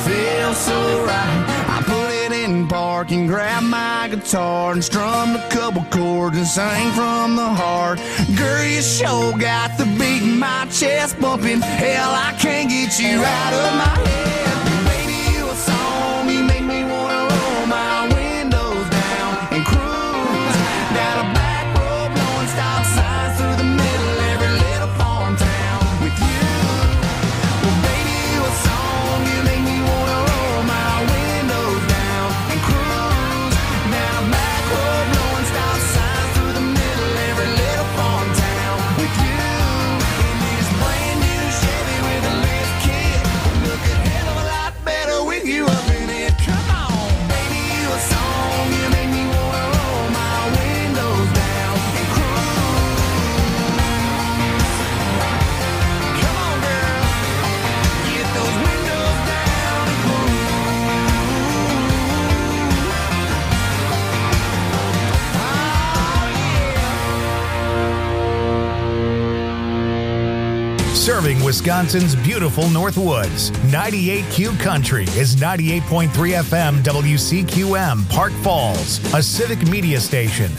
feels so right. I put it in park and grab my guitar and strummed a couple chords and sang from the heart. Girl, you sure got the beat in my chest bumping. Hell, I can't get you out of my head. Baby, you a song, you make me wanna roll my windows down and cruise down a back road, blowing stop signs through the middle every little farm town with you. Well, baby, you a song, you make me wanna roll my windows down and cruise down a back road, blowing stop signs through the middle every little farm town with you. In this brand new Chevy with a lift kit, look a hell of a lot better with you up in it. Come on, baby, you a song, you make me wanna roll my windows down and cruise. Come on, girl, get those windows down and cruise. Serving Wisconsin's beautiful North Woods, 98Q Country is 98.3 FM WCQM, Park Falls, a civic media station.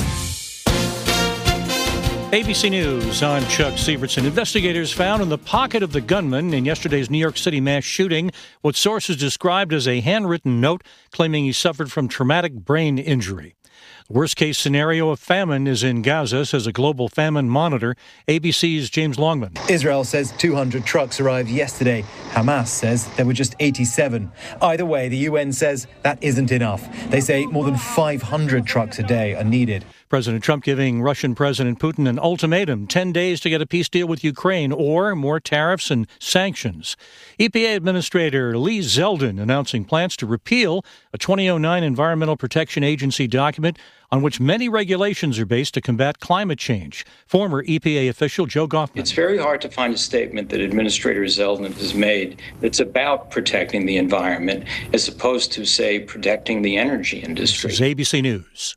ABC News, I'm Chuck Sievertson. Investigators found in the pocket of the gunman in yesterday's New York City mass shooting what sources described as a handwritten note claiming he suffered from traumatic brain injury. The worst-case scenario of famine is in Gaza, says a global famine monitor. ABC's James Longman. Israel says 200 trucks arrived yesterday. Hamas says there were just 87. Either way, the UN says that isn't enough. They say more than 500 trucks a day are needed. President Trump giving Russian President Putin an ultimatum, 10 days to get a peace deal with Ukraine or more tariffs and sanctions. EPA Administrator Lee Zeldin announcing plans to repeal a 2009 Environmental Protection Agency document on which many regulations are based to combat climate change. Former EPA official Joe Goffman. It's very hard to find a statement that Administrator Zeldin has made that's about protecting the environment as opposed to, say, protecting the energy industry. This is ABC News.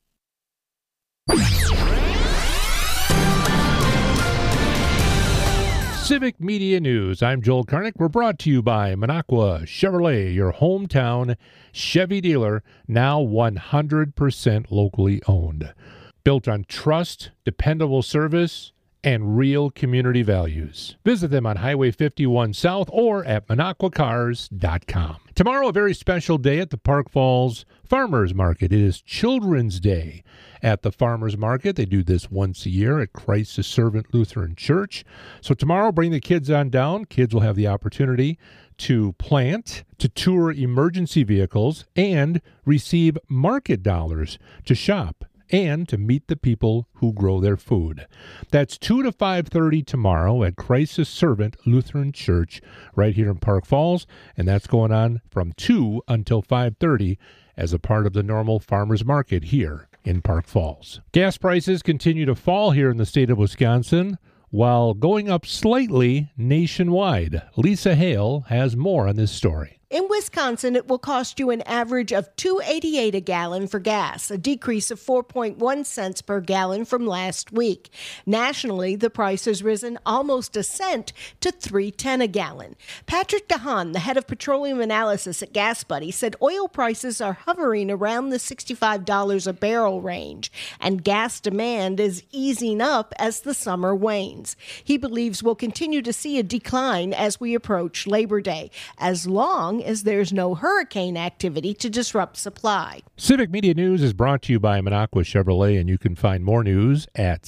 Civic Media News. I'm Joel Karnick. We're brought to you by Minocqua Chevrolet, your hometown Chevy dealer, now 100% locally owned. Built on trust, dependable service, and real community values. Visit them on Highway 51 South or at MinocquaCars.com. Tomorrow, a very special day at the Park Falls Farmers Market. It is Children's Day at the Farmers Market. They do this once a year at Christ the Servant Lutheran Church. So tomorrow, bring the kids on down. Kids will have the opportunity to plant, to tour emergency vehicles, and receive market dollars to shop and to meet the people who grow their food. That's 2 to 5:30 tomorrow at Christ the Servant Lutheran Church right here in Park Falls, and that's going on from 2 until 5:30 as a part of the normal farmers market here in Park Falls. Gas prices continue to fall here in the state of Wisconsin, while going up slightly nationwide. Lisa Hale has more on this story. In Wisconsin, it will cost you an average of $2.88 a gallon for gas, a decrease of 4.1 cents per gallon from last week. Nationally, the price has risen almost a cent to $3.10 a gallon. Patrick DeHaan, the head of petroleum analysis at Gas Buddy, said oil prices are hovering around the $65 a barrel range, and gas demand is easing up as the summer wanes. He believes we'll continue to see a decline as we approach Labor Day, as long as there's no hurricane activity to disrupt supply. Civic Media News is brought to you by Minocqua Chevrolet, and you can find more news at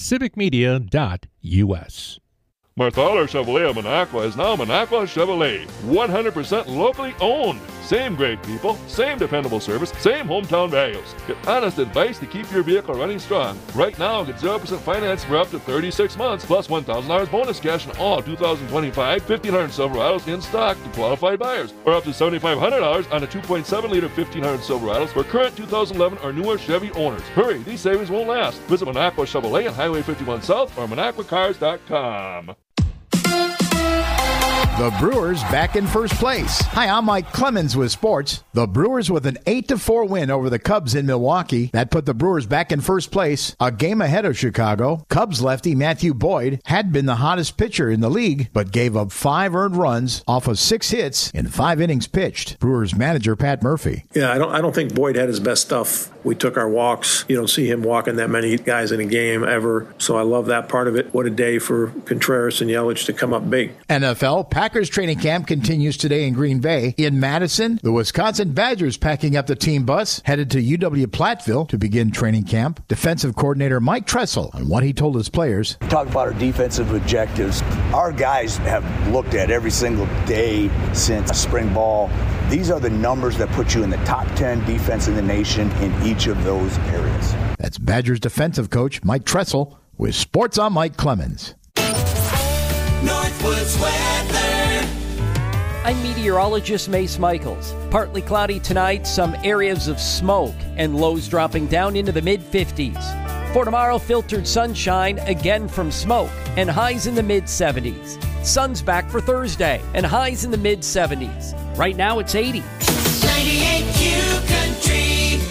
civicmedia.us. Marthaler Chevrolet of Minocqua is now Minocqua Chevrolet, 100% locally owned. Same great people, same dependable service, same hometown values. Get honest advice to keep your vehicle running strong. Right now, get 0% finance for up to 36 months, plus $1,000 bonus cash on all 2025 1500 Silverados in stock to qualified buyers, or up to $7,500 on a 2.7-liter 1500 Silverados for current 2011 or newer Chevy owners. Hurry, these savings won't last. Visit Minocqua Chevrolet on Highway 51 South or MinocquaCars.com. The Brewers back in first place. Hi, I'm Mike Clemens with sports. The Brewers with an 8-4 win over the Cubs in Milwaukee. That put the Brewers back in first place, a game ahead of Chicago. Cubs lefty Matthew Boyd had been the hottest pitcher in the league, but gave up 5 earned runs off of 6 hits in 5 innings pitched. Brewers manager Pat Murphy. Yeah, I don't think Boyd had his best stuff. We took our walks. You don't see him walking that many guys in a game ever, so I love that part of it. What a day for Contreras and Yelich to come up big. NFL, Packers training camp continues today in Green Bay. In Madison, the Wisconsin Badgers packing up the team bus, headed to UW-Platteville to begin training camp. Defensive coordinator Mike Tressel on what he told his players. Talk about our defensive objectives. Our guys have looked at every single day since spring ball. These are the numbers that put you in the top 10 defense in the nation in each of those areas. That's Badgers defensive coach Mike Tressel with Sports on Mike Clemens. Northwoods weather. I'm meteorologist Mace Michaels. Partly cloudy tonight, some areas of smoke, and lows dropping down into the mid-50s. For tomorrow, filtered sunshine again from smoke, and highs in the mid-70s. Sun's back for Thursday, and highs in the mid-70s. Right now, it's 80. 98Q Country.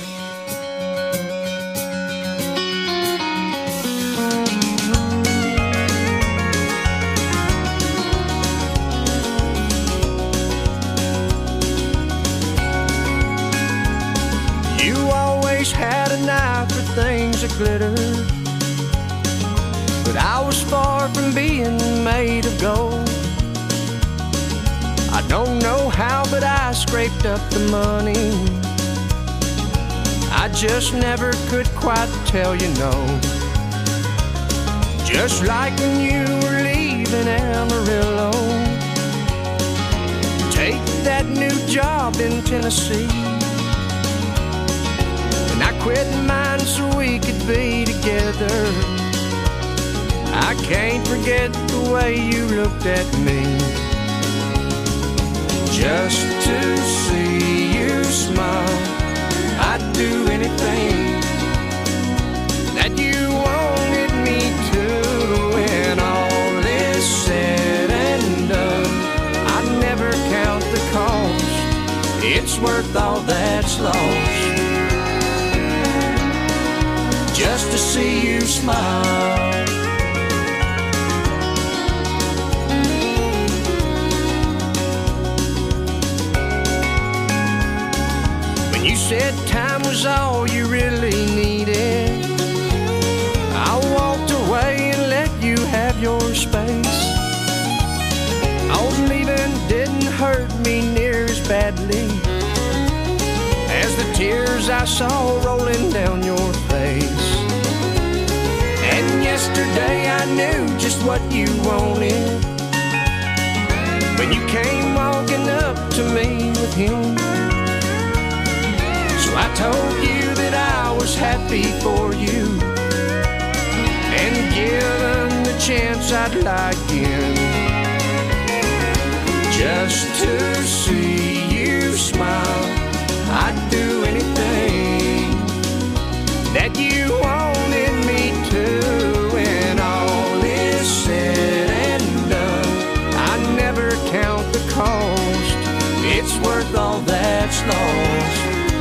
Had an eye for things that glitter, but I was far from being made of gold. I don't know how, but I scraped up the money. I just never could quite tell you no. Just like when you were leaving Amarillo, take that new job in Tennessee. I quit mine so we could be together. I can't forget the way you looked at me. Just to see you smile, I'd do anything that you wanted me to. When all is said and done, I'd never count the cost. It's worth all that's lost. Just to see you smile. When you said time was all you really needed, I walked away and let you have your space. Oh, leaving didn't hurt me near as badly as the tears I saw rolling down your face. And yesterday I knew just what you wanted when you came walking up to me with him. So I told you that I was happy for you, and given the chance I'd lie again, just to see you smile. I'd do anything that you wanted me to. When all is said and done, I never count the cost. It's worth all that's lost.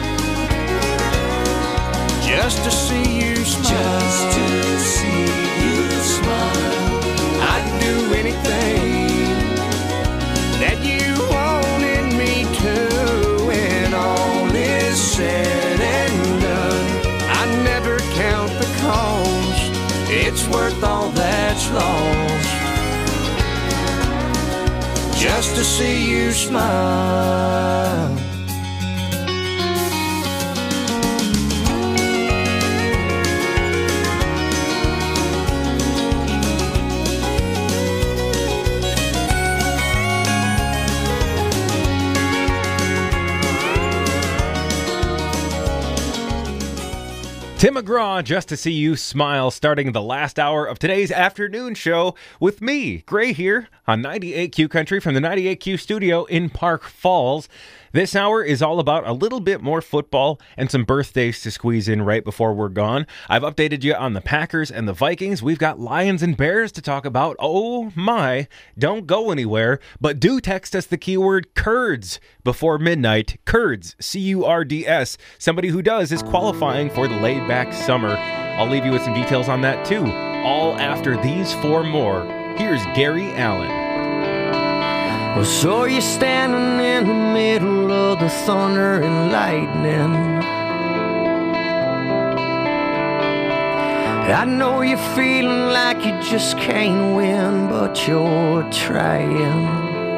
Just to see you smile. Just to see you smile. I'd do anything that you wanted me to. Said and done, I never count the cost. It's worth all that's lost. Just to see you smile. Tim McGraw, just to see you smile, starting the last hour of today's afternoon show with me, Gray, here on 98Q Country from the 98Q studio in Park Falls. This hour is all about a little bit more football and some birthdays to squeeze in right before we're gone. I've updated you on the Packers and the Vikings. We've got Lions and Bears to talk about. Oh my, don't go anywhere, but do text us the keyword Kurds before midnight. Kurds, C-U-R-D-S. Somebody who does is qualifying for the laid-back summer. I'll leave you with some details on that too. All after these four more. Here's Gary Allen. Well, so you're standing in the middle of the thunder and lightning. I know you're feeling like you just can't win, but you're trying.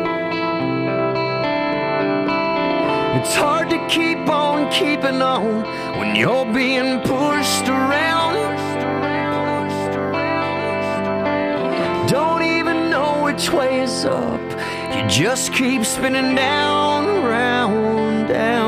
It's hard to keep on keeping on when you're being pushed around. Don't even know which way is up. You just keep spinning down, round,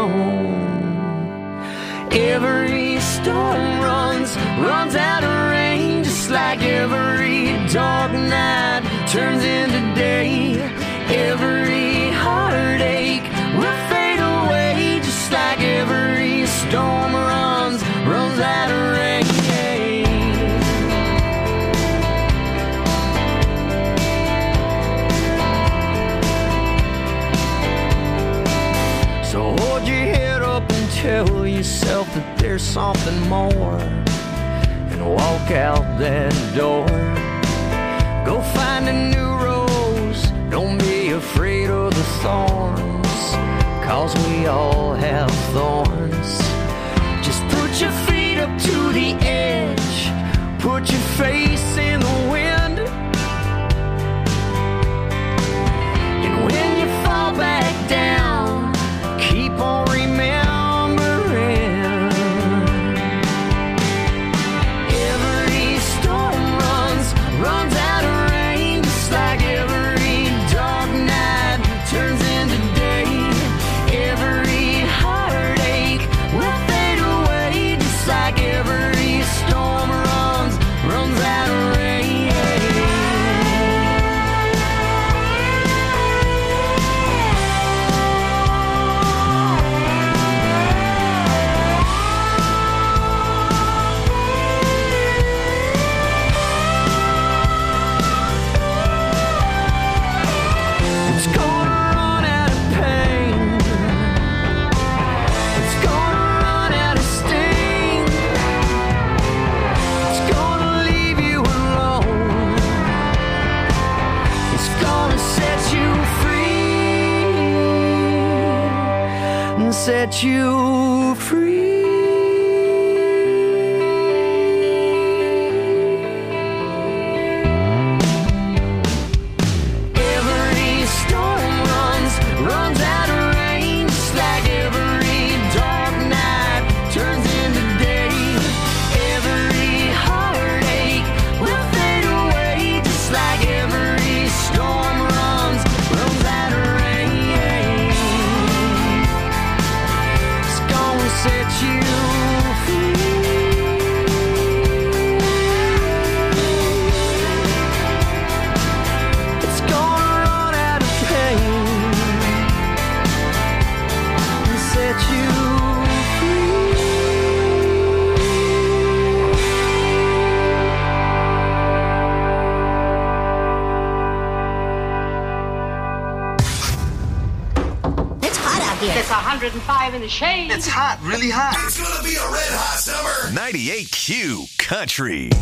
down. Every storm runs out of rain, just like every dark night turns into day. Every heartache will fade away, just like every storm runs out of rain. So hold your head up and tell yourself that there's something more, and walk out that door. Go find a new rose, don't be afraid of the thorns, 'cause we all have thorns. Just put your feet up to the edge, put your face in the wind, and when you fall back down, keep on remembering. Every storm runs out of rain, just like every dark night turns into day. Every heartache will fade away, just like every storm runs out of rain. It's gonna run out of pain. It's gonna run out of sting. It's gonna leave you alone. It's gonna set you free and set you free. Every storm runs out of rain, just like every dark night turns into day. Every heartache will fade away, just like every storm runs out of rain. It's gonna set you free. It's gonna run out of pain and set you It's hot out here. It's 105 in the shade. It's hot, really hot. It's gonna be a red hot summer. 98Q Country.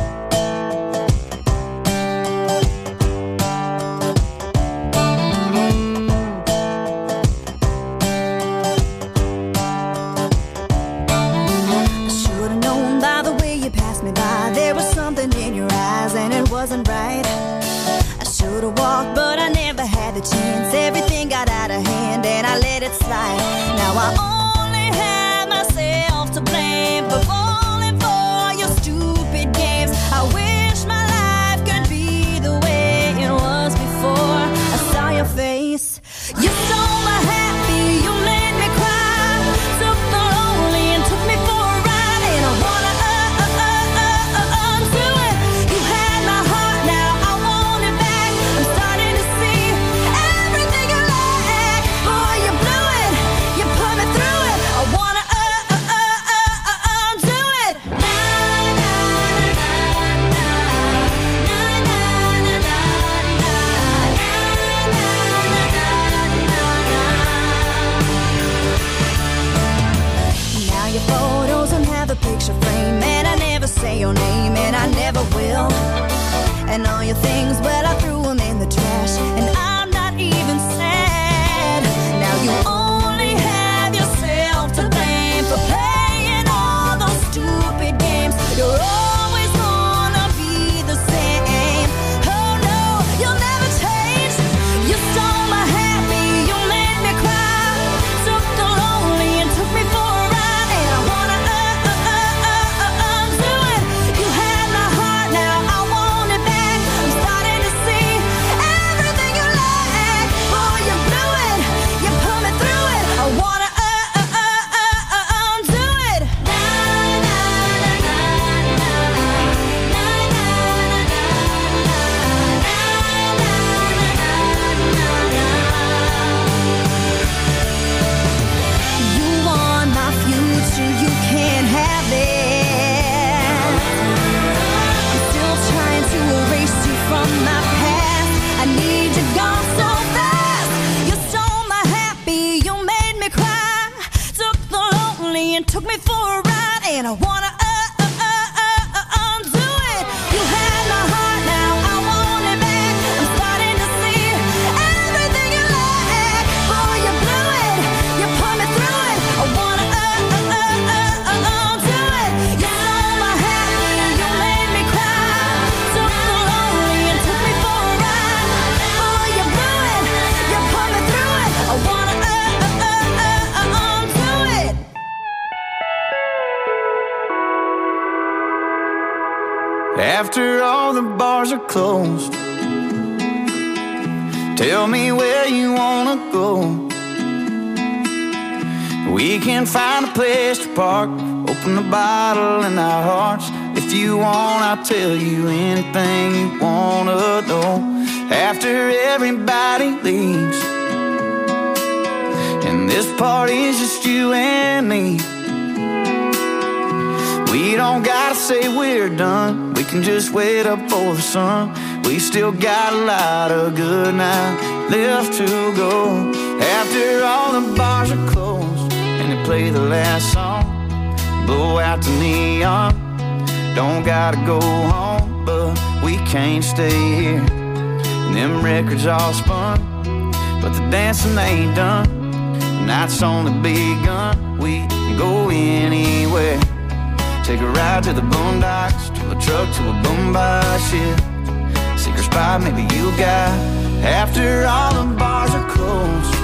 I should've known by the way you passed me by, there was something in your eyes and it wasn't right. I should've walked, but I never had the chance. Everything got out of hand and I let it slide. Now I only have myself to blame for falling for your stupid games. I wish my life could be the way it was before I saw your face. You stole my happy, you made me cry, took the lonely and took me for a ride. And I wanna your things, well, I threw them in the trash, and I'm not even sad. Now you only have yourself to blame for playing all those stupid games. You're always gonna be the same. Oh no, you'll never change. You stole my happy, you made me cry. Took the lonely and took me for a ride, and I wanna undo it. You had my heart, now I want it back. I'm starting to see everything you like. Oh, you blew it, you put me through it. I wanna undo it. You want my future, you can't have it. I'm still trying to erase you from my past. I need you gone so fast. You stole my happy, you made me cry. Took the lonely and took me for a ride, and I wanna undo it. You had my heart, now I want it back. I'm starting to see everything you like. Oh, you blew it, you put me through it. I wanna undo it. You stole my happy, you made me cry. Took the lonely and took me for a ride. Oh, you blew it, you put me through it. I wanna undo it. After all the bars are closed, tell me where you wanna go. We can find a place to park, open a bottle in our hearts. If you want, I'll tell you anything you wanna know. After everybody leaves, and this party's just you and me, we don't gotta say we're done. We can just wait up for the sun. We still got a lot of good now left to go. After all the bars are closed and they play the last song, blow out the neon. Don't gotta go home, but we can't stay here. And them records all spun, but the dancing ain't done. The night's only begun. We can go anywhere. Take a ride to the boondocks, to a truck, to a boombox, yeah. Secret spot maybe you got. After all the bars are closed,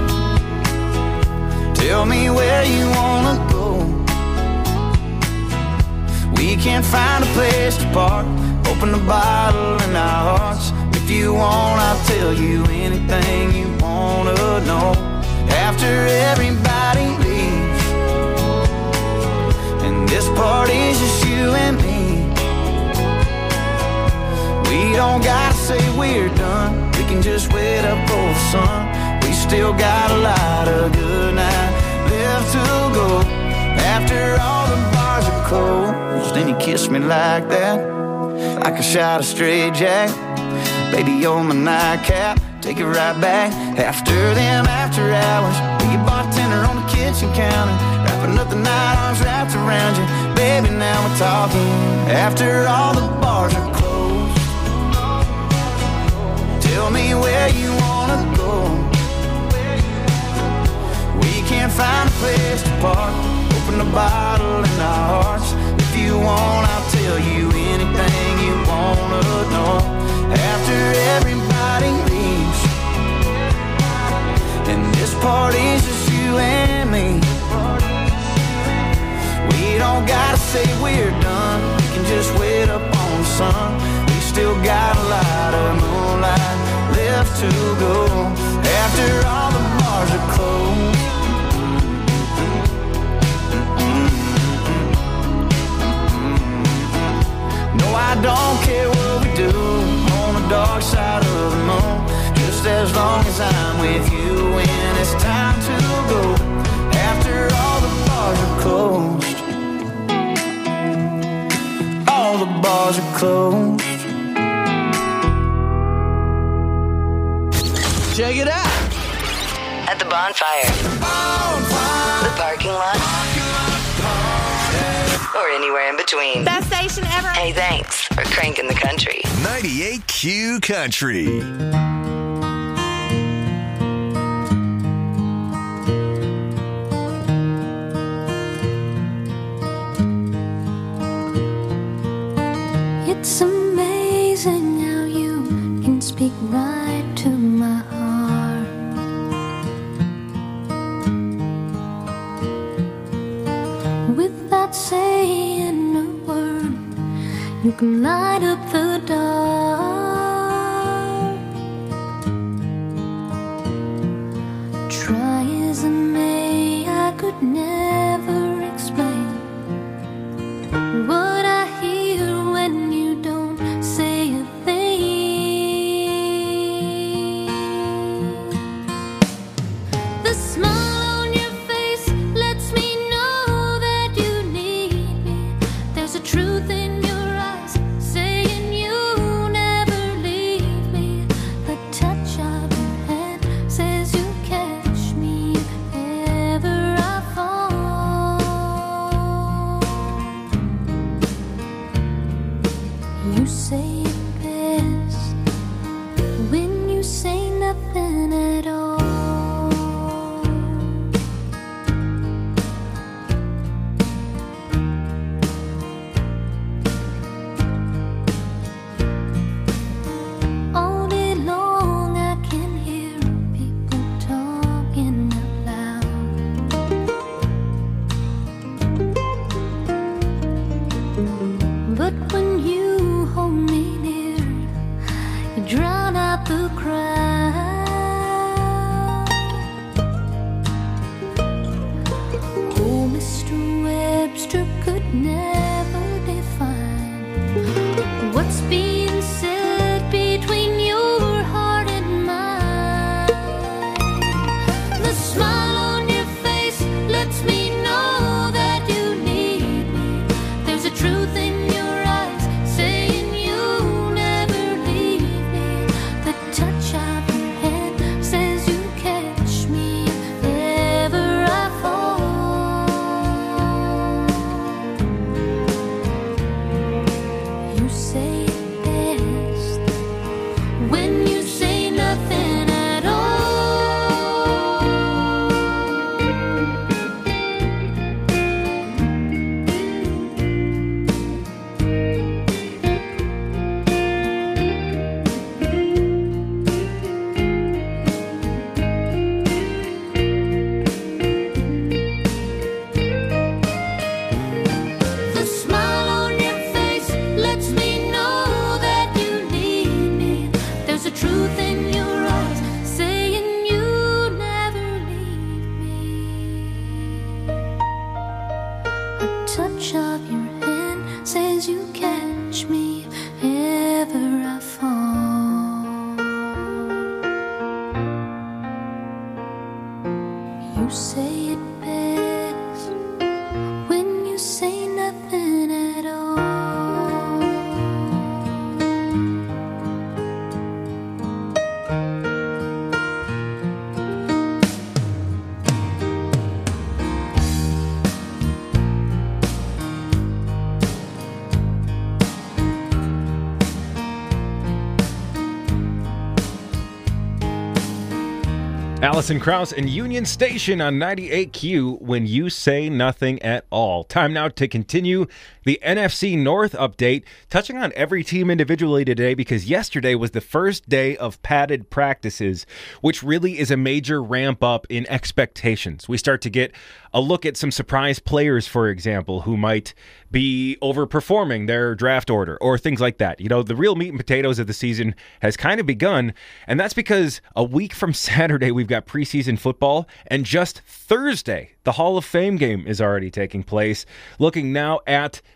tell me where you wanna go. We can't find a place to park, open a bottle in our hearts. If you want, I'll tell you anything you wanna know. After everybody leaves, and this party's just you and me, we don't gotta say we're done. We can just wait up for the sun. We still got a lot of good night left to go. After all the bars are closed, and you kiss me like that, like a shot of straight jack. Baby, you're my nightcap, take it right back. After them after hours, be a bartender on the kitchen counter, wrapping up the night, arms wrapped around you. Baby, now we're talking. After all the bars are closed, tell me where you wanna go. We can't find a place to park, open a bottle in our hearts. If you want, I'll tell you anything you wanna know. After everybody leaves, and this party's just you and me, we don't gotta say we're done. We can just wait up on the sun. We still got a lot of moonlight left to go. After all the bars are closed, no, I don't care what we do on the dark side of the moon, just as long as I'm with you when it's time to go. After all the bars are closed, all the bars are closed. Check it out. At the bonfire. The parking lot. or anywhere in between. Best station ever. Hey, thanks for cranking the country. 98Q Country. It's amazing how you can speak right to my heart. Without saying a word, you can light up the dark. Try as I may, I could never explain what I hear when you don't say a thing. The smile on your face lets me know that you need me. There's a truth in your eyes saying you never leave me. The touch of your hand says you catch me if ever I fall. You say it best when you say nothing at all. All day long I can hear people talking out loud. But when you hold me near, you drown out the crowd. Oh, Mr. Webster could never define what's being said between your heart and mine. The smile on your face lets me know that you need me. There's a truth in your eyes saying you never leave me. The touch of your hand says you catch me if ever I fall. You say it best when you say nothing at all. The smile on your face lets me know that you need me. There's a truth in your eyes saying you never leave me. A touch of your hand says you catch me if ever I fall. You say it best when you say nothing at all. Alison Krauss and Union Station on 98Q, when you say nothing at all. Time now to continue the NFC North update, touching on every team individually today, because yesterday was the first day of padded practices, which really is a major ramp up in expectations. We start to get a look at some surprise players, for example, who might be overperforming their draft order or things like that. You know, the real meat and potatoes of the season has kind of begun, and that's because a week from Saturday we've got preseason football, and just Thursday the Hall of Fame game is already taking place. Looking now at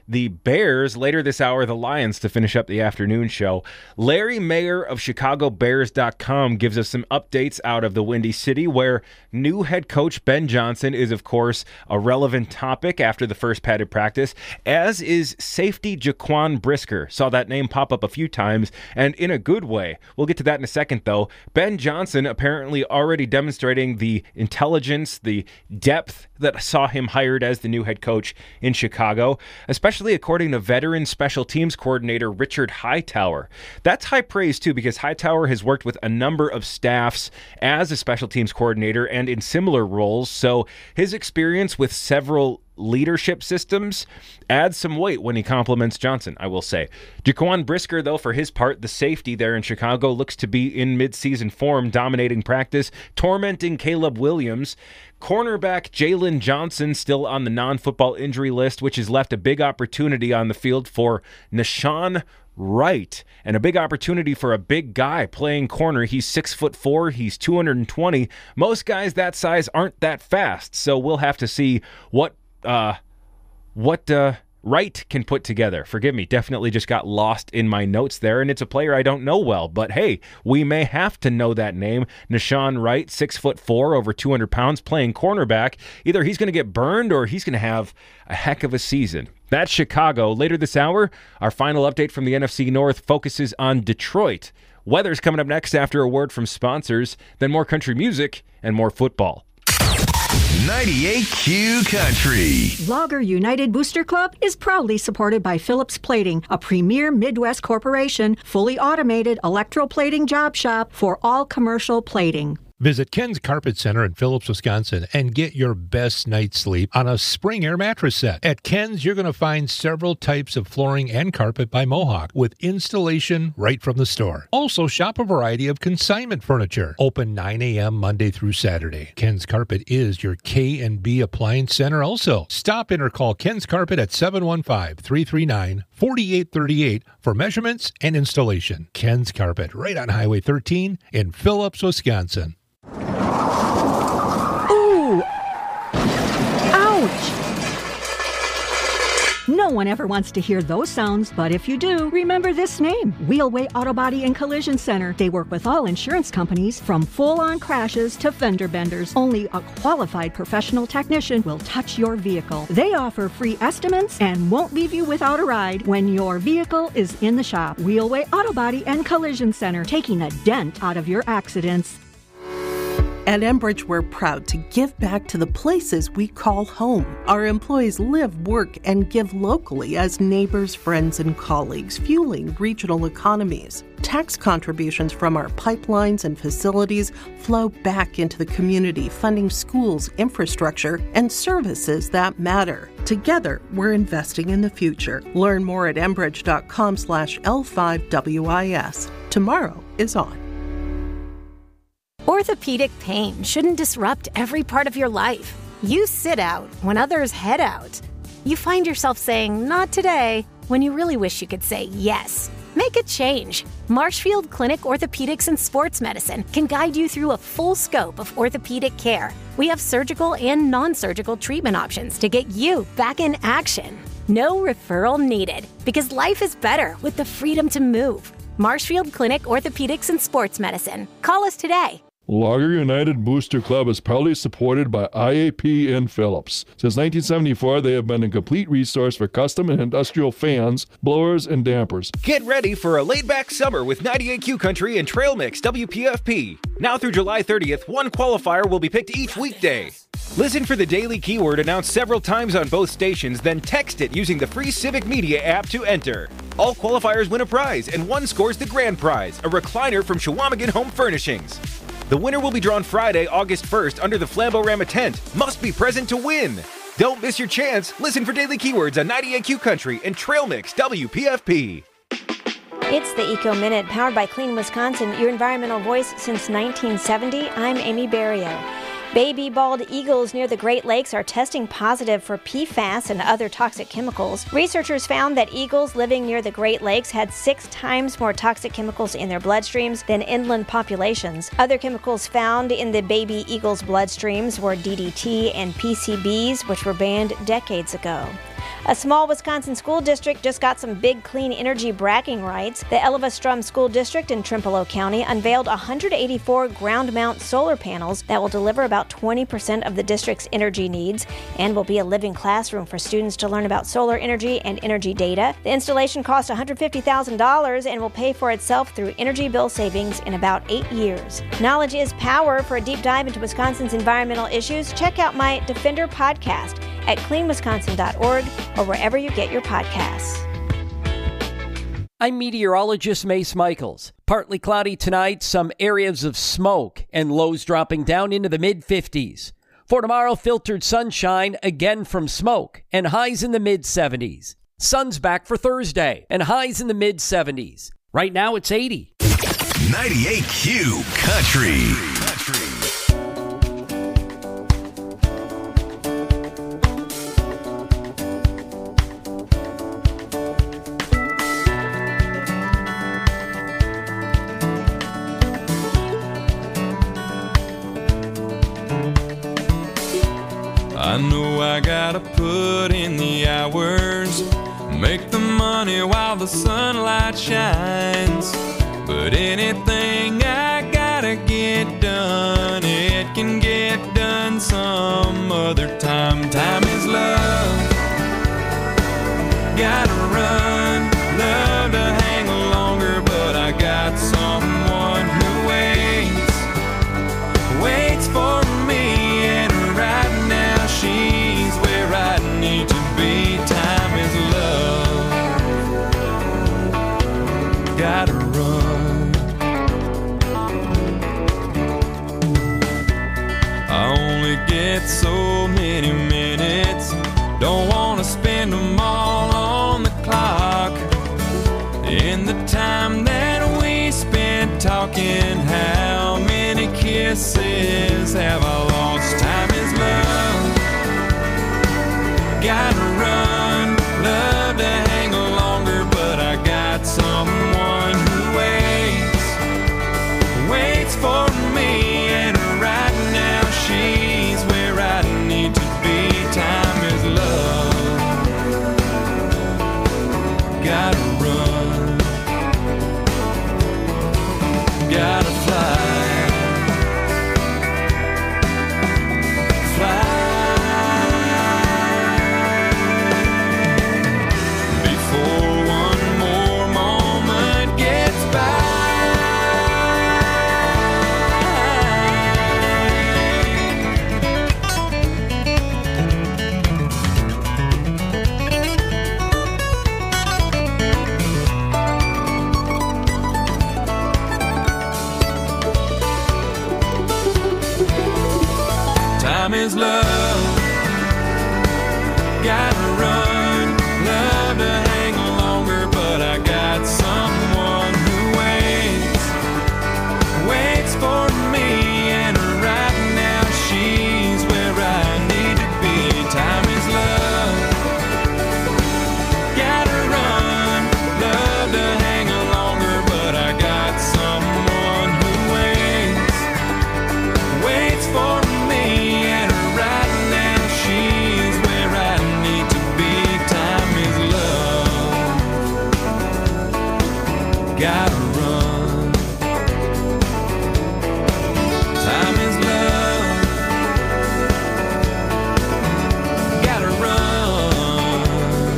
the Bears. Later this hour, the Lions to finish up the afternoon show. Larry Mayer of ChicagoBears.com gives us some updates out of the Windy City, where new head coach Ben Johnson is, of course, a relevant topic after the first padded practice, as is safety Jaquan Brisker. Saw that name pop up a few times, and in a good way. We'll get to that in a second, though. Ben Johnson apparently already demonstrating the intelligence, the depth that saw him hired as the new head coach in Chicago, especially according to veteran special teams coordinator Richard Hightower. That's high praise, too, because Hightower has worked with a number of staffs as a special teams coordinator and in similar roles, so his experience with several leadership systems adds some weight when he compliments Johnson, I will say. Jaquan Brisker, though, for his part, the safety there in Chicago, looks to be in midseason form, dominating practice, tormenting Caleb Williams. Cornerback Jalen Johnson still on the non-football injury list, which has left a big opportunity on the field for Nashawn Wright, and a big opportunity for a big guy playing corner. He's 6'4", he's 220. Most guys that size aren't that fast, so we'll have to see what Wright can put together. Forgive me, definitely just got lost in my notes there, and it's a player I don't know well, but hey, we may have to know that name. Nashawn Wright, 6'4", over 200 pounds, playing cornerback. Either he's going to get burned or he's going to have a heck of a season. That's Chicago. Later this hour, our final update from the NFC North focuses on Detroit. Weather's coming up next after a word from sponsors, then more country music and more football. 98Q Country. Logger United Booster Club is proudly supported by Phillips Plating, a premier Midwest corporation, fully automated electroplating job shop for all commercial plating. Visit Ken's Carpet Center in Phillips, Wisconsin, and get your best night's sleep on a Spring Air mattress set. At Ken's, you're going to find several types of flooring and carpet by Mohawk with installation right from the store. Also, shop a variety of consignment furniture. Open 9 a.m. Monday through Saturday. Ken's Carpet is your K&B Appliance Center also. Stop in or call Ken's Carpet at 715-339-4838 for measurements and installation. Ken's Carpet, right on Highway 13 in Phillips, Wisconsin. Ooh! Ouch! No one ever wants to hear those sounds, but if you do, remember this name, Wheelway Auto Body and Collision Center. They work with all insurance companies, from full-on crashes to fender benders. Only a qualified professional technician will touch your vehicle. They offer free estimates and won't leave you without a ride when your vehicle is in the shop. Wheelway Auto Body and Collision Center, taking a dent out of your accidents. At Enbridge, we're proud to give back to the places we call home. Our employees live, work, and give locally as neighbors, friends, and colleagues, fueling regional economies. Tax contributions from our pipelines and facilities flow back into the community, funding schools, infrastructure, and services that matter. Together, we're investing in the future. Learn more at enbridge.com/L5WIS. Tomorrow is on. Orthopedic pain shouldn't disrupt every part of your life. You sit out when others head out. You find yourself saying, "Not today," when you really wish you could say yes. Make a change. Marshfield Clinic Orthopedics and Sports Medicine can guide you through a full scope of orthopedic care. We have surgical and non-surgical treatment options to get you back in action. No referral needed, because life is better with the freedom to move. Marshfield Clinic Orthopedics and Sports Medicine. Call us today. Logger United Booster Club is proudly supported by IAP in Phillips. Since 1974, they have been a complete resource for custom and industrial fans, blowers, and dampers. Get ready for a laid-back summer with 98Q Country and Trail Mix WPFP. Now through July 30th, one qualifier will be picked each weekday. Listen for the daily keyword announced several times on both stations, then text it using the free Civic Media app to enter. All qualifiers win a prize, and one scores the grand prize, a recliner from Chequamegon Home Furnishings. The winner will be drawn Friday, August 1st under the Flambeau-Rama tent. Must be present to win. Don't miss your chance. Listen for daily keywords on 98Q Country and Trail Mix WPFP. It's the Eco Minute, powered by Clean Wisconsin, your environmental voice since 1970. I'm Amy Barrio. Baby bald eagles near the Great Lakes are testing positive for PFAS and other toxic chemicals. Researchers found that eagles living near the Great Lakes had 6 times more toxic chemicals in their bloodstreams than inland populations. Other chemicals found in the baby eagles' bloodstreams were DDT and PCBs, which were banned decades ago. A small Wisconsin school district just got some big clean energy bragging rights. The Elva-Strum School District in Trimolo County unveiled 184 ground-mount solar panels that will deliver about 20% of the district's energy needs and will be a living classroom for students to learn about solar energy and energy data. The installation cost $150,000 and will pay for itself through energy bill savings in about 8 years. Knowledge is power. For a deep dive into Wisconsin's environmental issues, check out my Defender podcast at cleanwisconsin.org or wherever you get your podcasts. I'm meteorologist Mace Michaels. Partly cloudy tonight, some areas of smoke, and lows dropping down into the mid-50s. For tomorrow, filtered sunshine, again from smoke, and highs in the mid-70s. Sun's back for Thursday, and highs in the mid-70s. Right now, it's 80. 98Q Country. I know I gotta put in the hours, make the money while the sunlight shines. But anything I gotta get done, it can get done some other time. Time is love, gotta run, love to hang longer, but I got someone who waits for me, and right now she's where I need to be. Time is love, gotta run. I only get so many minutes, don't wanna spend them all on the clock. In the time that we spent talking, how many kisses have I lost? Time is love, gotta run, love to hang longer, but I got someone who waits for me, and right now she's where I need to be. Time is love, gotta run, gotta fly. Time is love, gotta run, love to hang longer, but I got someone who waits for me, and right now she's where I need to be. Time is love, gotta run, love to hang longer, but I got someone who waits for me. Gotta run. Time is love. Gotta run.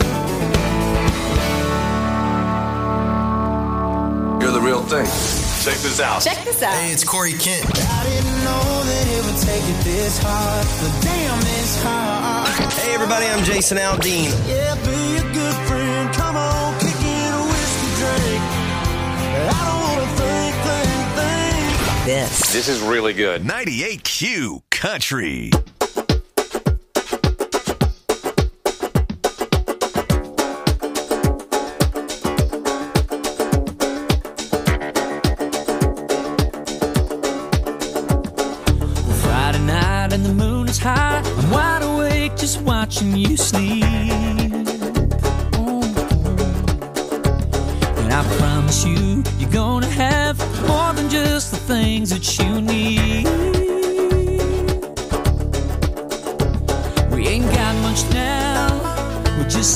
You're the real thing. Check this out. Check this out. Hey, it's Corey Kent. I didn't know that it would take it this hard, but damn, it's hard. Hey, everybody, I'm Jason Aldean. Yeah, be a good friend. Come on, kick in a whiskey drink. I don't want to think. This is really good. 98Q Country. Friday night and the moon is high. I'm wide awake just watching you sleep. And I promise you, you're gonna have more than just the things that you need. We ain't got much now, we're just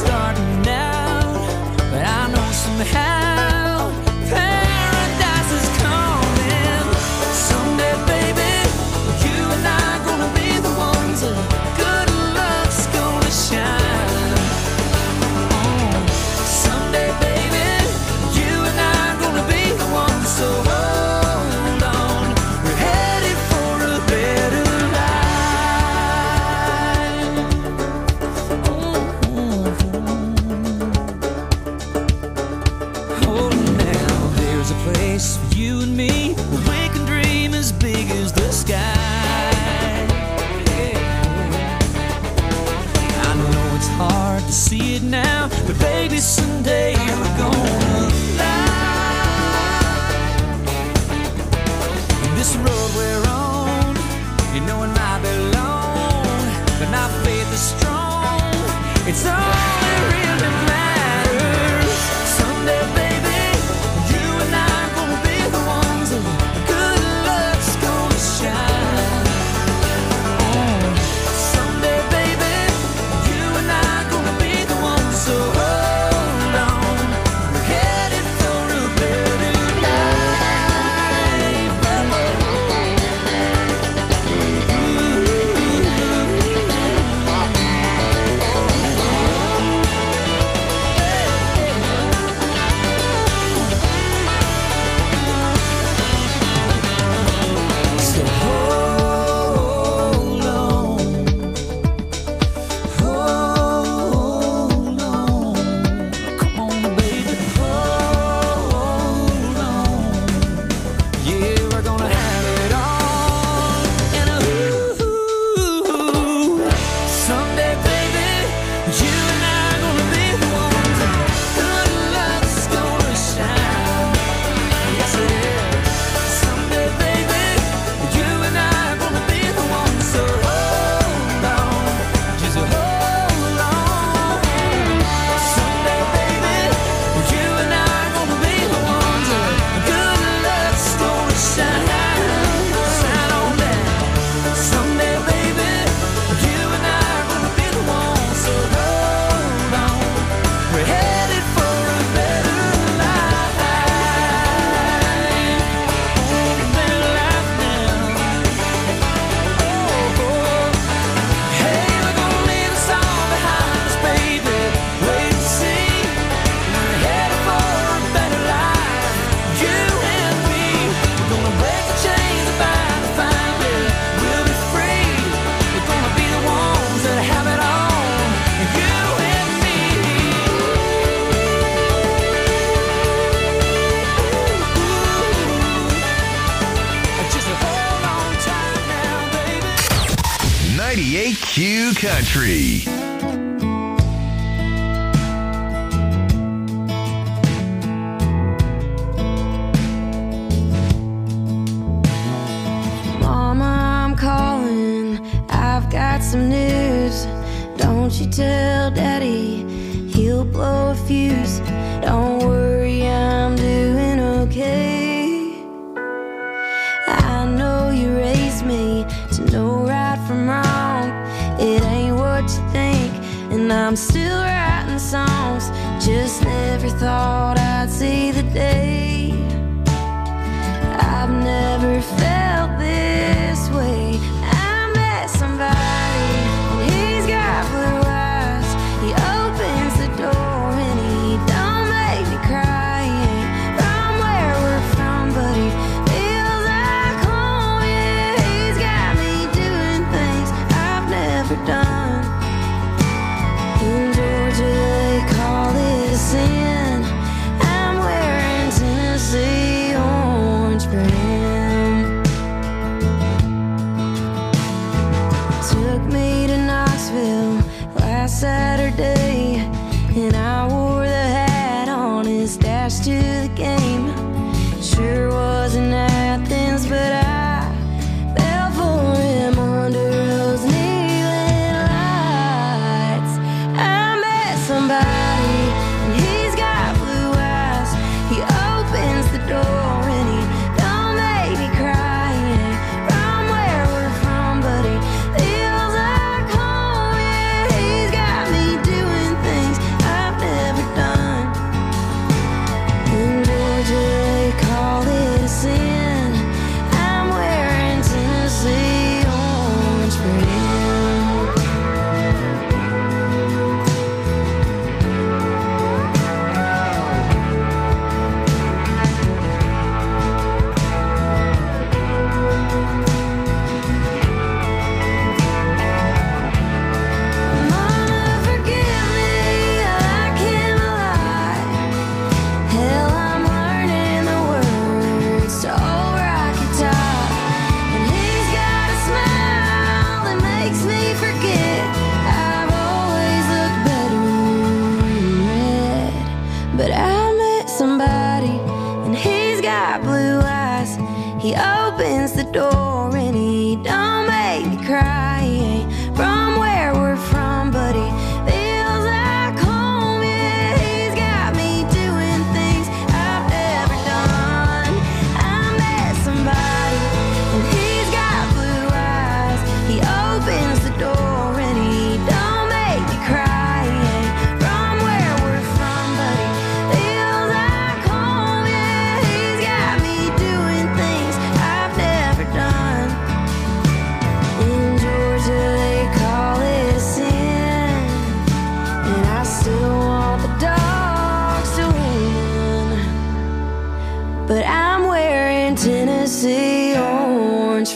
road we're on. You know it might be long, but my faith is strong. It's all that really matters. Someday, baby, you and I are gonna be the ones and good luck's gonna shine. Someday, baby, you and I are gonna be the ones. So hold on, we're headed for a better Q Country. Mama, I'm calling. I've got some news. Don't you tell Daddy, he'll blow a fuse. Don't worry, I'm doing okay. I know you raised me to know right from wrong. It ain't what you think, and I'm still writing songs. Just never thought I'd see the day. I've never felt this way. I met somebody, and he's got blue eyes. He opens the door, and he don't make me cry. He ain't from where we're from, but he feels like home. Yeah, he's got me doing things I've never done. In Georgia, they call it a sin. I'm wearing Tennessee orange for him. Took me to Knoxville last Saturday, and I wore the hat on his dash to the game. Sure wasn't Athens, but I fell for him under those neon lights. I met somebody, and he's got blue eyes. He opens the door, and he don't make me cry. He ain't from where we're from, but he feels like home. Yeah, he's got me doing things I've never done. In Georgia, they call it a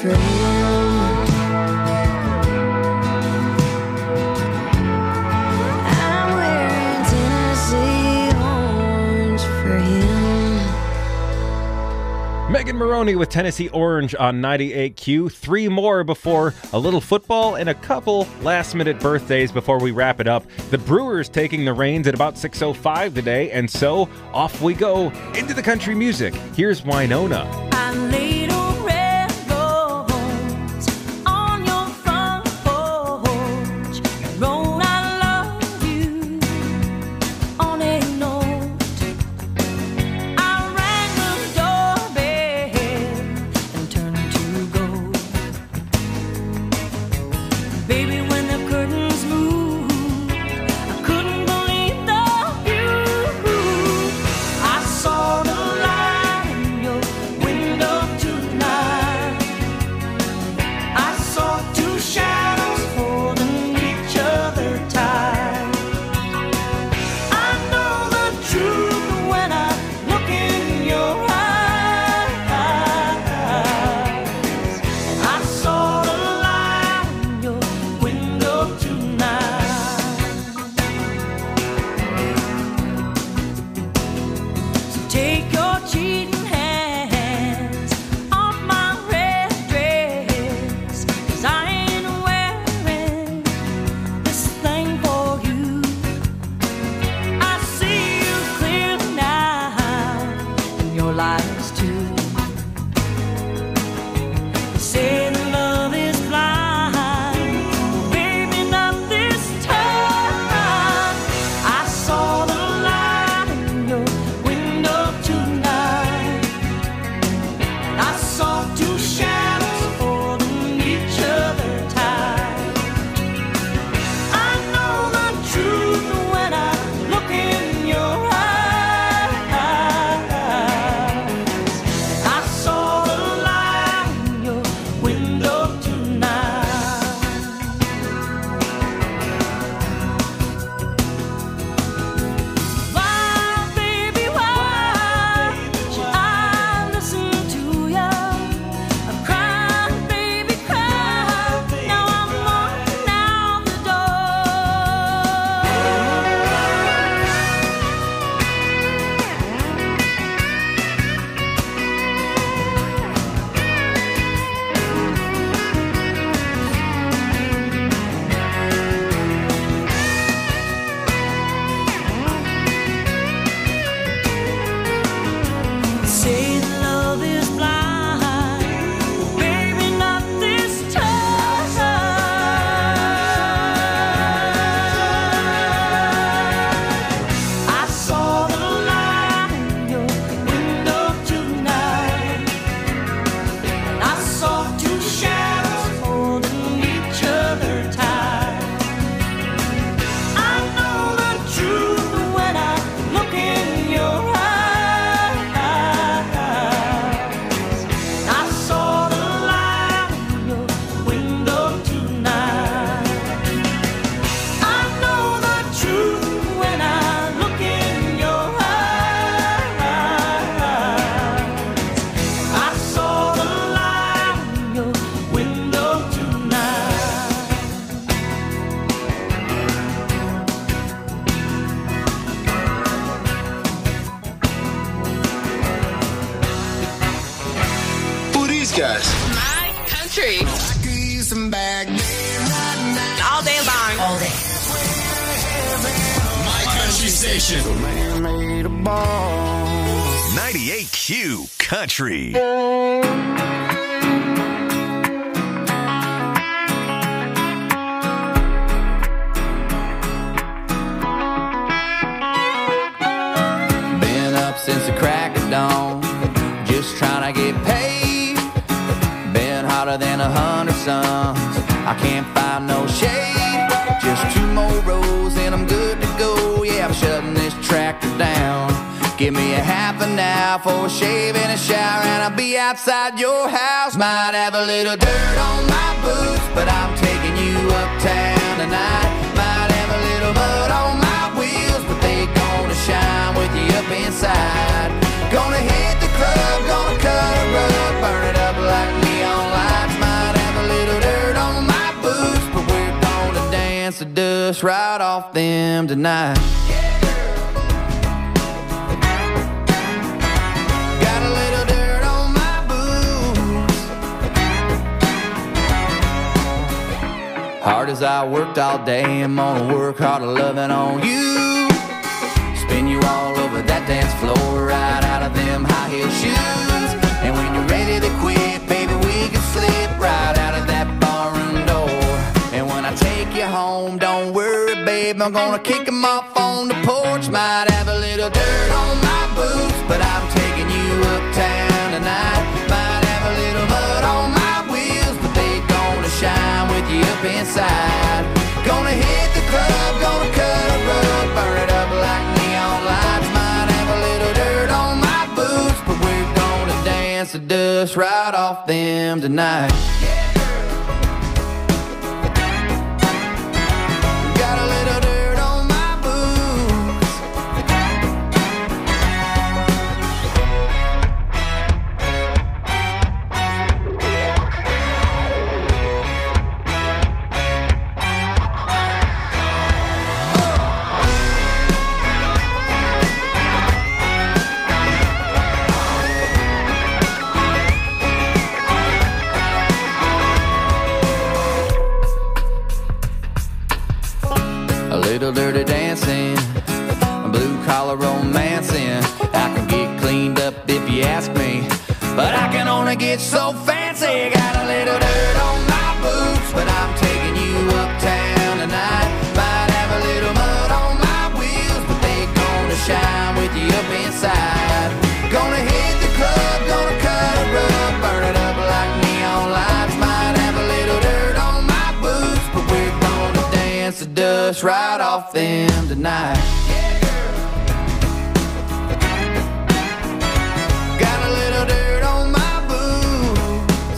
for him. I'm wearing Tennessee orange for him. Megan Maroney with Tennessee Orange on 98Q. 3 more before a little football and a couple last-minute birthdays before we wrap it up. The Brewers taking the reins at about 6:05 today, and so off we go into the country music. Here's Winona. I laid a red rose on your front porch, wrote I love you on a note. I rang the doorbell and turned to gold. Baby, when the curtains moved, I couldn't believe the view. I saw the light in your window tonight. I saw two shadows holding each other tight. I know the truth when I look in your eyes. I saw the light in your window tonight. So take your cheating hands off my red dress, 'cause I ain't wearing this thing for you. I see you clearly now, and your lies too. They say that love is blind, baby, not this time. I saw the light in your window tonight. I saw two shadows holding each other tight. I know the truth when I look in your eyes. I saw the light in your window tonight. Why, baby, why should I listen to ya? I'm crying, baby, cry. Now I'm walking out the Say that love is blind, baby, not this time. I saw the light in your window tonight. I saw two shadows holding each other tight. I know the truth when I look in your eyes. I saw the light in your window tonight. I know the truth when I look in your eyes. I saw the light in your window tonight. Who are these guys? My country. All day long. All day. My country station. 98Q Country. Been up since the crack of dawn, just trying to get paid. Been hotter than 100 suns, I can't find no shade. Just 2 more rows and I'm good to go. Yeah, I'm shutting this tractor down. Give me a half an hour for a shave and a shower, and I'll be outside your house. Might have a little dirt on my boots, but I'm taking you uptown tonight. Might have a little mud on my wheels, but they gonna shine with you up inside. Gonna hit the club, gonna cut a rug, burn it up like neon lights. dust right off them tonight. Got a little dirt on my boots. Hard as I worked all day, I'm gonna work harder loving on you. Spin you all over that dance floor, right out of them high heel shoes. And when you're ready to quit, baby, we can slip right out of that barroom door. And when I take you home, don't worry, babe, I'm gonna kick them off on the porch. Might have a little dirt on my boots, but I'm taking you uptown tonight. Might have a little mud on my wheels, but they gonna shine with you up inside. Gonna hit the club, gonna cut a rug, burn it up like neon lights. Might have a little dirt on my boots, but we're gonna dance the dust right off them tonight. Got a little dirt on my boots. A little dirty dancing, a blue collar romancing. I can get cleaned up if you ask me, but I can only get so fancy. Got a little dirt on my boots, but I'm taking you uptown tonight. Might have a little mud on my wheels, but they gonna shine with you up inside. Gonna hit the club, gonna cut a rug, burn it up like neon lights. Might have a little dirt on my boots, but we're gonna dance the dust right off them tonight. Got a little dirt on my boots.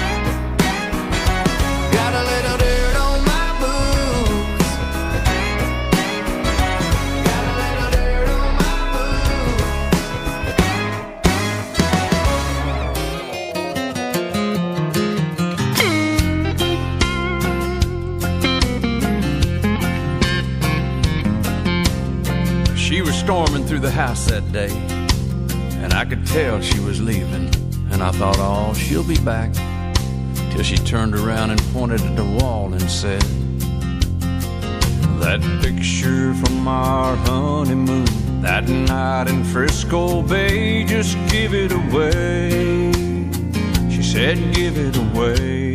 Got a little dirt on my boots. Got a little dirt on my She was storming through the house that day, and I could tell she was leaving. And I thought, oh, she'll be back. Till she turned around and pointed at the wall and said, that picture from our honeymoon, that night in Frisco Bay, just give it away. She said, give it away.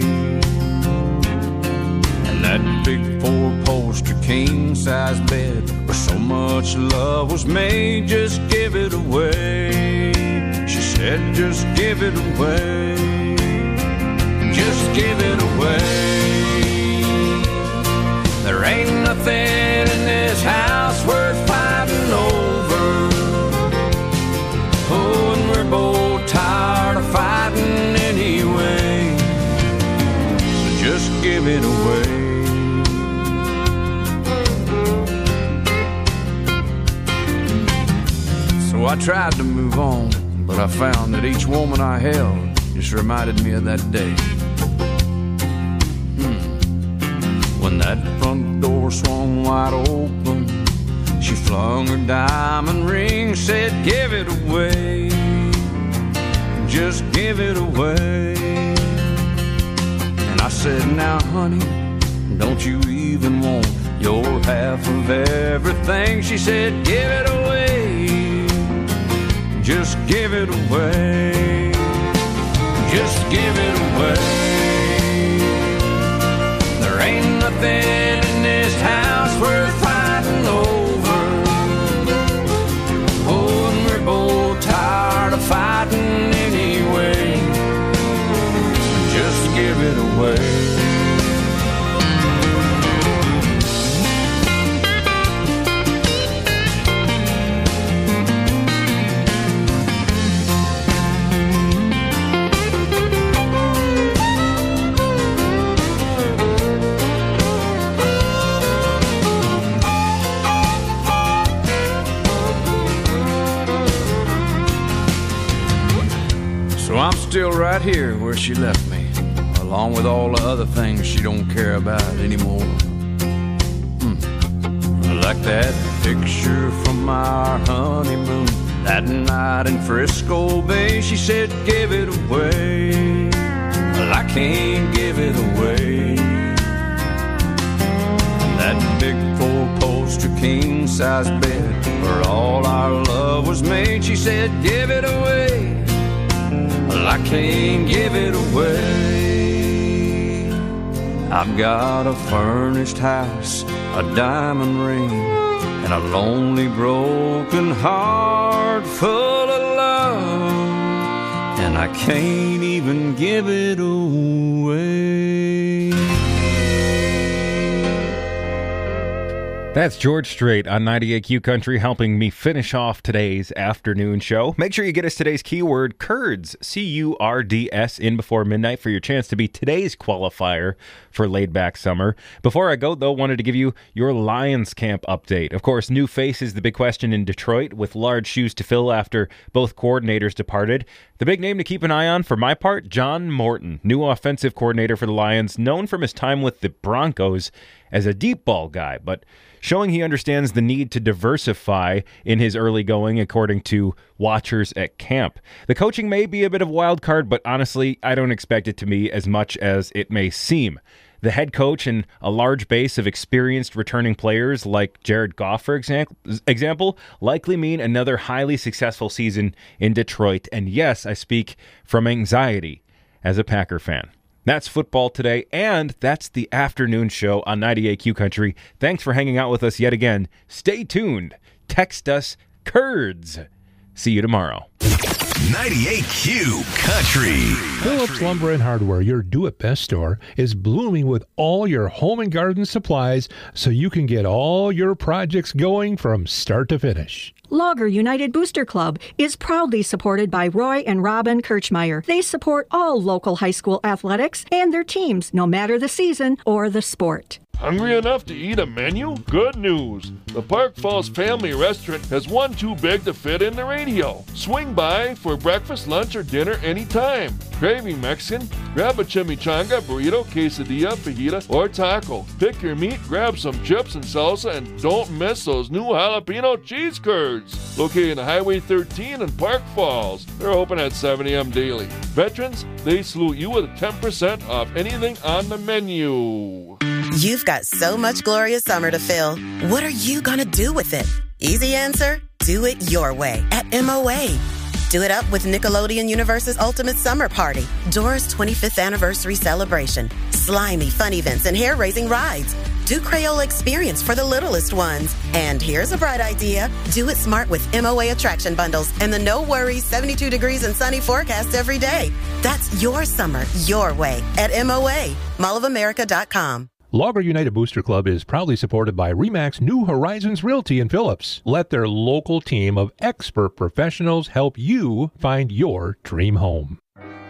And that big four-poster king-size bed where so much love was made, just give it away. She said, just give it away. Just give it away. There ain't nothing in this house worth fighting over. Oh, and we're both tired of fighting anyway. So just give it away. So I tried to move on, but I found that each woman I held just reminded me of that day. When that front door swung wide open, she flung her diamond ring, said, give it away. Just give it away. And I said, now honey, don't you even want your half of everything? She said, give it away. Just give it away. Just give it away. There ain't nothing in this house worth fighting over. Oh, and we're both tired of fighting anyway. Just give it away. So I'm still right here where she left me, along with all the other things she don't care about anymore. like that picture from our honeymoon. That night in Frisco Bay, she said, give it away. Well, I can't give it away. That big four-poster king-size bed where all our love was made, she said, give it away. Well, I can't give it away. I've got a furnished house, a diamond ring, and a lonely broken heart full of love, and I can't even give it away. That's George Strait on 98Q Country helping me finish off today's afternoon show. Make sure you get us today's keyword, CURDS, C-U-R-D-S, in before midnight for your chance to be today's qualifier for laid back summer. Before I go, though, wanted to give you your Lions camp update. Of course, new face is the big question in Detroit, with large shoes to fill after both coordinators departed. The big name to keep an eye on, for my part, John Morton, new offensive coordinator for the Lions, known from his time with the Broncos as a deep ball guy, but showing he understands the need to diversify in his early going, according to watchers at camp. The coaching may be a bit of a wild card, but honestly, I don't expect it to be as much as it may seem. The head coach and a large base of experienced returning players like Jared Goff, for example, likely mean another highly successful season in Detroit. And yes, I speak from anxiety as a Packer fan. That's football today, and that's the afternoon show on 98Q Country. Thanks for hanging out with us yet again. Stay tuned. Text us CURDS. See you tomorrow. 98Q Country. Phillips Lumber and Hardware, your do-it-best store, is blooming with all your home and garden supplies so you can get all your projects going from start to finish. Logger United Booster Club is proudly supported by Roy and Robin Kirchmeier. They support all local high school athletics and their teams, no matter the season or the sport. Hungry enough to eat a menu? Good news! The Park Falls Family Restaurant has one too big to fit in the radio. Swing by for breakfast, lunch, or dinner anytime. Craving Mexican? Grab a chimichanga, burrito, quesadilla, fajita, or taco. Pick your meat, grab some chips and salsa, and don't miss those new jalapeno cheese curds. Located on Highway 13 in Park Falls. They're open at 7 a.m. daily. Veterans, they salute you with 10% off anything on the menu. You've got so much glorious summer to fill. What are you gonna do with it? Easy answer, do it your way at MOA. Do it up with Nickelodeon Universe's Ultimate Summer Party, Dora's 25th anniversary celebration, slimy fun events and hair-raising rides. Do Crayola Experience for the littlest ones. And here's a bright idea. Do it smart with MOA attraction bundles and the no worries 72 degrees and sunny forecast every day. That's your summer, your way at MOA, mallofamerica.com. Logger United Booster Club is proudly supported by RE/MAX New Horizons Realty in Phillips. Let their local team of expert professionals help you find your dream home.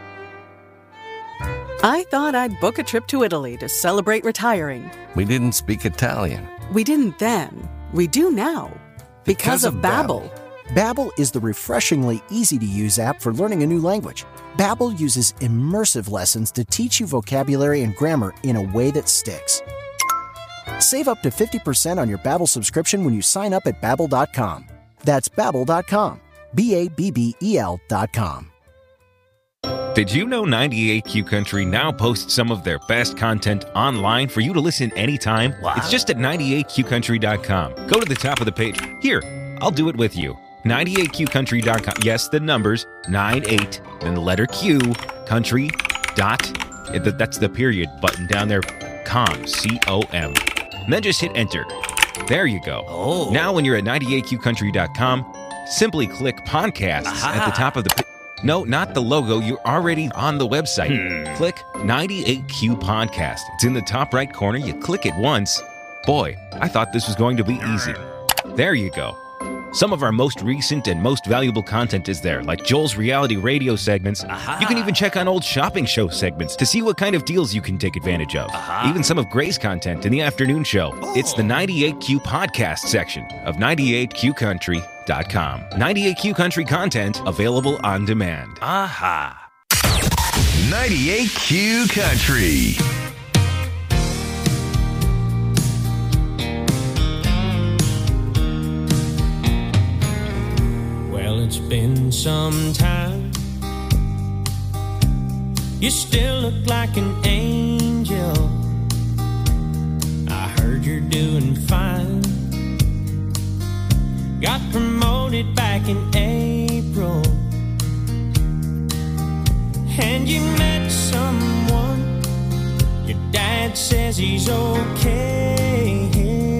I thought I'd book a trip to Italy to celebrate retiring. We didn't speak Italian. We didn't then. We do now. Because of Babbel. Babbel is the refreshingly easy-to-use app for learning a new language. Babbel uses immersive lessons to teach you vocabulary and grammar in a way that sticks. Save up to 50% on your Babbel subscription when you sign up at Babbel.com. That's Babbel.com. Babbel.com. Did you know 98Q Country now posts some of their best content online for you to listen anytime? Wow. It's just at 98QCountry.com. Go to the top of the page. Here, I'll do it with you. 98QCountry.com. Yes, the numbers, 98, then the letter Q, country, that's the period button down there, com, C-O-M. And then just hit enter. There you go. Oh. Now when you're at 98QCountry.com, simply click podcast at the top of the No, not the logo. You're already on the website. Click 98Q Podcast. It's in the top right corner. You click it once. Boy, I thought this was going to be easy. There you go. Some of our most recent and most valuable content is there, like Joel's reality radio segments. You can even check on old shopping show segments to see what kind of deals you can take advantage of. Even some of Gray's content in the afternoon show. It's the 98Q Podcast section of 98QCountry.com. 98Q Country content available on demand. 98Q Country. it's been some time. You still look like an angel. I heard you're doing fine. Got promoted back in April, and you met someone. Your dad says he's okay.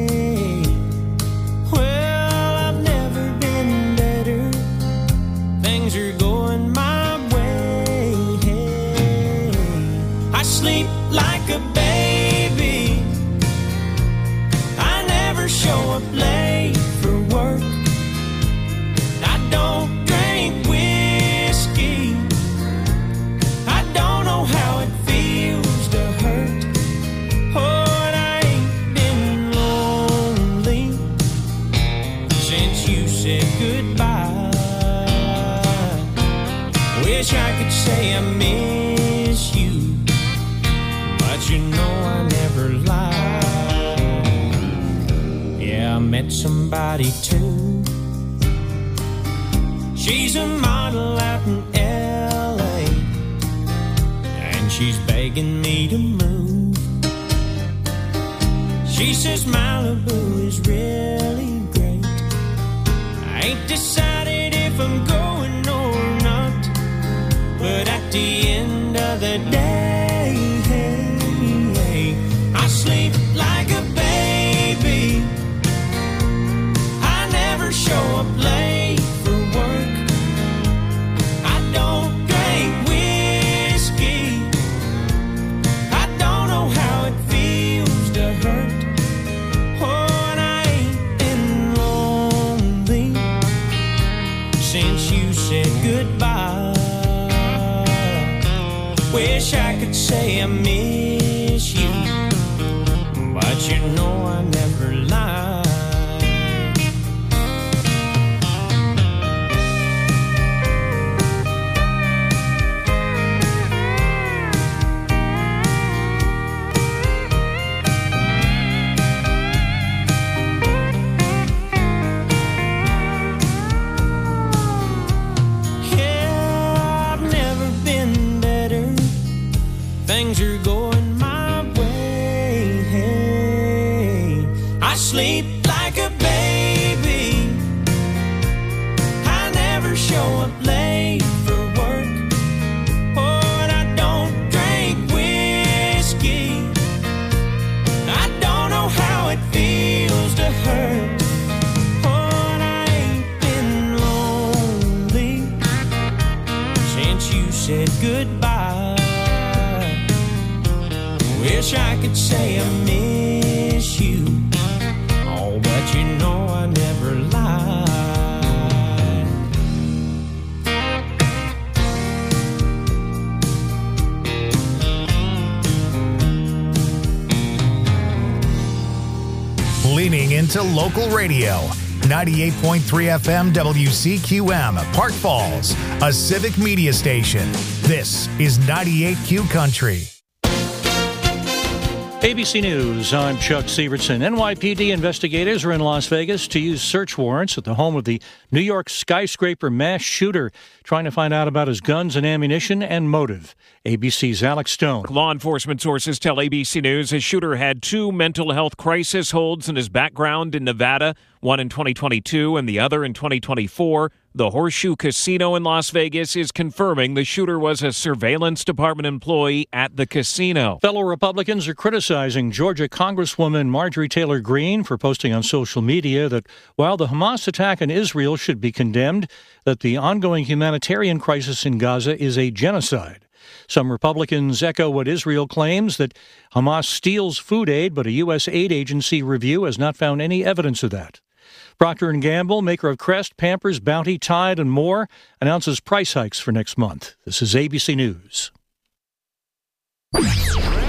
Well, I've never been better. Things are going my way. I sleep like a baby. I never show up late for work. I don't drink whiskey. I don't know how it feels to hurt. Oh, and I ain't been lonely since you said goodbye. Wish I could say I miss you, but you know I never lie. Yeah, I met somebody too. She's a model out in L.A., and she's begging me to move. She says Malibu is really great. I ain't decided if I'm going or not, but at the end of the day, I sleep like a baby. I never show up late for work. I don't drink whiskey. I don't know how it feels to hurt. Oh, and I ain't been lonely since you said goodbye. Wish I could say I miss you, but you know I never lie. Yeah, I've never been better. Things are going my way. I sleep like a baby. I never show up late for work. Oh, and I don't drink whiskey. I don't know how it feels to hurt. Oh, and I ain't been lonely since you said goodbye. Wish I could say I miss you, oh, but you know I never lie. Leaning into local radio. 98.3 FM WCQM, Park Falls, a civic media station. This is 98Q Country. ABC News, I'm Chuck Severson. NYPD investigators are in Las Vegas to use search warrants at the home of the New York skyscraper mass shooter, trying to find out about his guns and ammunition and motive. ABC's Alex Stone. Law enforcement sources tell ABC News his shooter had 2 mental health crisis holds in his background in Nevada, one in 2022 and the other in 2024. The Horseshoe Casino in Las Vegas is confirming the shooter was a surveillance department employee at the casino. Fellow Republicans are criticizing Georgia Congresswoman Marjorie Taylor Greene for posting on social media that while the Hamas attack in Israel should be condemned, that the ongoing humanitarian crisis in Gaza is a genocide. Some Republicans echo what Israel claims, that Hamas steals food aid, but a U.S. aid agency review has not found any evidence of that. Procter & Gamble, maker of Crest, Pampers, Bounty, Tide, and more, announces price hikes for next month. This is ABC News.